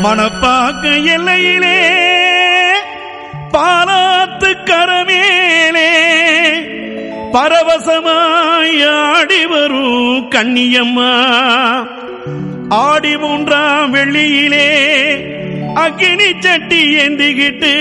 மணப்பாக்க எல்லையிலே பாலாத்து கரமேலே பரவசமாய் ஆடி வரும் கன்னியம்மா. ஆடி 3ஆம் வெள்ளியிலே அக்கினி சட்டி ஏந்திக்கிட்டு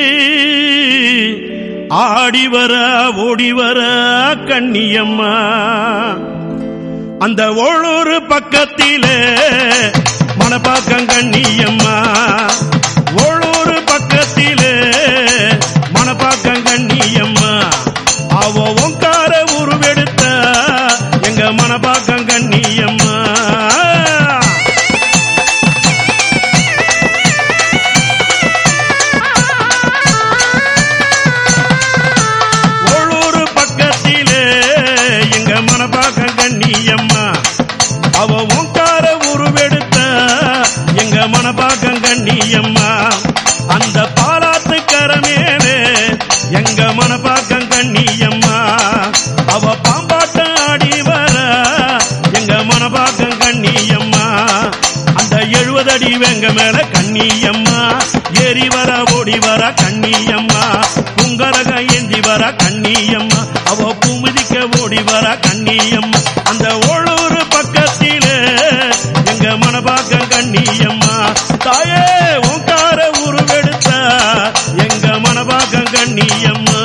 ஆடி வர ஓடி வர கன்னியம்மா. அந்த ஓளூர் பக்கத்திலே மணப்பாக்கம் கன்னியம்மா. ஓளூர் பக்கத்திலே மணப்பாக்கம் கன்னியம்மா. அவ ஓங்கார உருவெடுத்த எங்க மணப்பாக்கம் கன்னியம்மா. ஓளூர் பக்கத்திலே எங்க மணப்பாக்கம் கன்னியம்மா. அவ ஓங்கார உருவெடுத்த எங்க மணப்பாக்கம் கன்னியம்மா. அந்த பாலாத்து கரமேலே எங்க மணப்பாக்கம் கன்னியம்மா. அவ பாம்பாட்டம் ஆடி வர எங்க மணப்பாக்கம் கன்னியம்மா. அந்த 70 அடி வெங்க மேல கன்னியம்மா. ஏறி வர ஓடி வர கன்னியம்மா. குங்கரக ஏந்தி வர கன்னியம்மா. அவ பூமிதிக்க ஓடி வர கன்னியம்மா. அந்த ஓளூர் பக்கத்திலே எங்க மணப்பாக்கம் கன்னியம்மா. தாயே ஓங்கார உருவெடுத்த எங்க மணப்பாக்கம் கன்னியம்மா.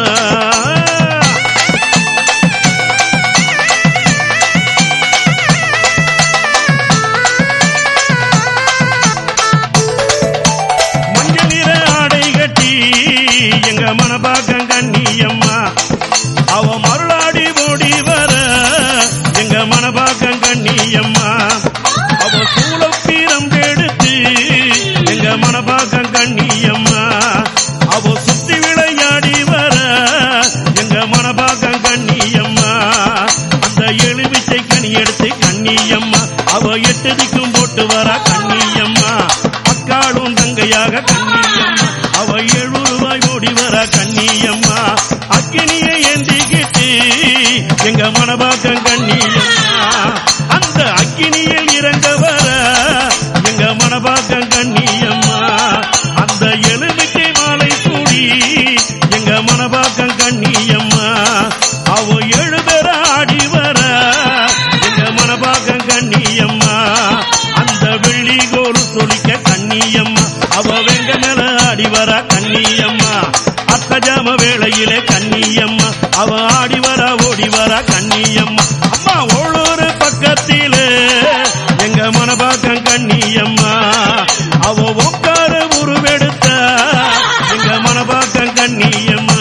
மஞ்சள் நிற ஆடை கட்டி எங்க மணப்பாக்கம் கன்னியம்மா. அவ மருளாடி ஓடி வர எங்க மணப்பாக்கம் கன்னியம்மா. அவ சூளப்பீரம் எடுத்து எங்க மணப்பாக்கம் கன்னியம்மா. அவ சுத்தி விளையாடி வர எங்க மணப்பாக்கம் கன்னியம்மா. அந்த எலுமிச்சை கனி எடுத்து கன்னியம்மா. அவ 8 திக்கும் போட்டு வர கன்னியம்மா. அக்காளும் தங்கையாக கன்னியம்மா. அவ 7 ரூபாய் ஓடி வர கன்னியம்மா. அக்கினியை ஏந்திக்கிட்டு எங்க மணப்பாக்கம் கன்னியம்மா. அந்த அக்கினியில் இறங்க வர எங்க மணப்பாக்கம் கன்னியம்மா. அந்த எலுமிச்சை மாலை சூடி எங்க மணப்பாக்கம் கன்னியம்மா. அவ 7 பேர ஆடி வர எங்க மணப்பாக்கம் கன்னியம்மா. அந்த வெள்ளி கோல் சொலிக்க கன்னியம்மா. அவ வெங்க மேல ஆடி வர கன்னியம்மா. அத்தஜாம வேளையிலே கன்னியம்மா. அவ ஆடி வர ஓடி வர கன்னியம்மா. அம்மா ஓளூர் பக்கத்திலே எங்க மணப்பாக்கம் கன்னியம்மா. அவ ஓங்கார உருவெடுத்த எங்க மணப்பாக்கம் கன்னியம்மா.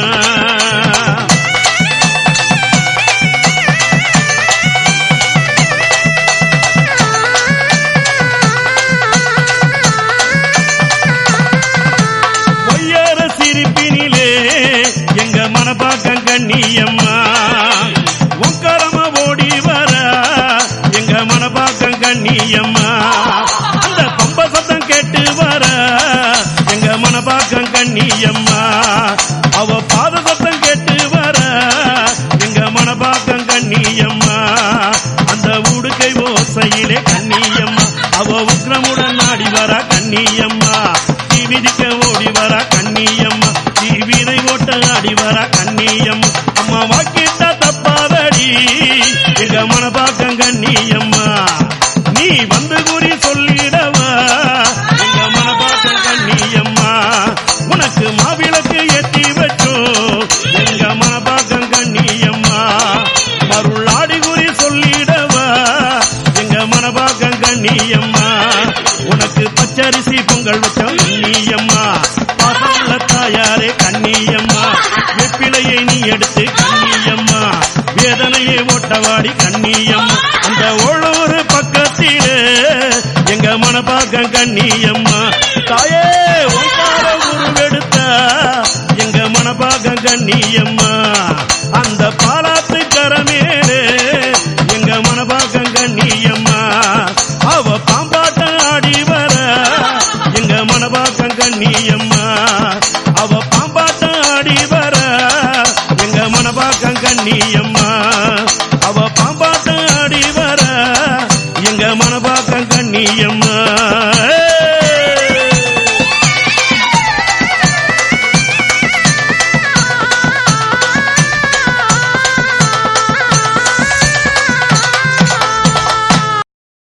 ஒய்யார சிரிப்பினிலே எங்க மணப்பாக்கம் கன்னியம்மா. ஓங்காரமா ஓடி வர எங்க மணப்பாக்கம் கன்னியம்மா. அந்த பம்ப சத்தம் கேட்டு வர எங்க மணப்பாக்கம் கன்னியம்மா. அவ பாத சத்தம் கேட்டு வர எங்க மணப்பாக்கம் கன்னியம்மா. அந்த உடுக்கை ஓசையிலே கன்னியம்மா. அவ உக்ரமுடன் ஆடி வர கன்னியம்மா. தீ மிதிக்க ஓடி வர கன்னியம்மா. தீவினை ஓட்ட ஆடி வர கன்னியம்மா. அம்மா வாக்கிட்ட தப்பாதடி எங்க மணப்பாக்கம் கன்னியம்மா. நீ வந்து குறி சொல்லிடவா எங்க மணப்பாக்கம் கன்னியம்மா. உனக்கு மாவிளக்கு ஏத்தி வச்சோ எங்க மணப்பாக்கம் கன்னியம்மா. மருளாடி குறி சொல்லிடவா எங்க மணப்பாக்கம் கன்னியம்மா. உனக்கு பச்சரிசி பொங்கல் வச்சோம் கன்னியம்மா. பாசமுள்ள தாயாரே கன்னியம்மா. வெப்பிலையை நீ எடுத்து கன்னியம்மா. வேதனையை ஓட்டவாடி கன்னியம்மா. அந்த ஓளூர் பக்கத்திலே எங்க மணப்பாக்கம் கன்னியம்மா. தாயே ஓங்கார உருவெடுத்த எங்க மணப்பாக்கம் கன்னியம்மா. அந்த பாலாத்து கரமேலே எங்க மணப்பாக்கம் கன்னியம்மா. அவ பாம்பாட்டம் ஆடி வர எங்க மணப்பாக்கம் கன்னியம்மா. அவ பாம்பாட்டம் ஆடி வர எங்க மணப்பாக்கம் கன்னியம்மா. அவ பாம்பாட்டம் ஆடி வர எங்க மணப்பாக்கம் கன்னியம்மா.